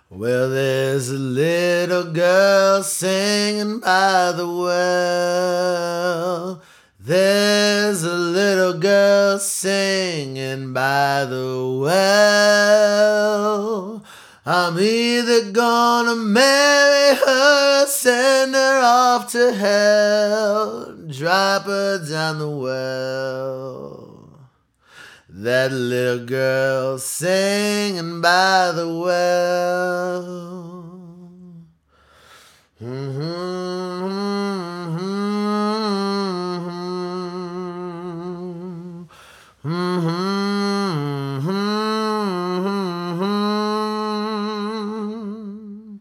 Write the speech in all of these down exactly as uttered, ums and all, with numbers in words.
Well, there's a little girl singing by the well. There's a little girl singing by the well. I'm either gonna marry her or send her off to hell, drop her down the well. That little girl singing by the well. Mm-hmm. Mm-hmm.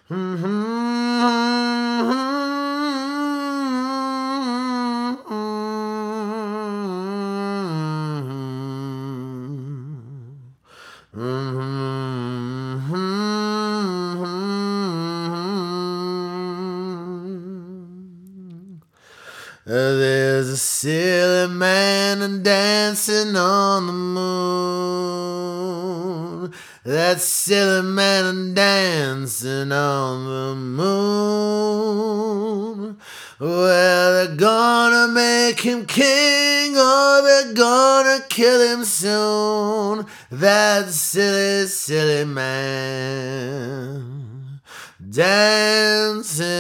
There's a silly man dancing on the moon. That silly man dancing on the moon. Well, they're gonna make him king or they're gonna kill him soon. That silly, silly man dancing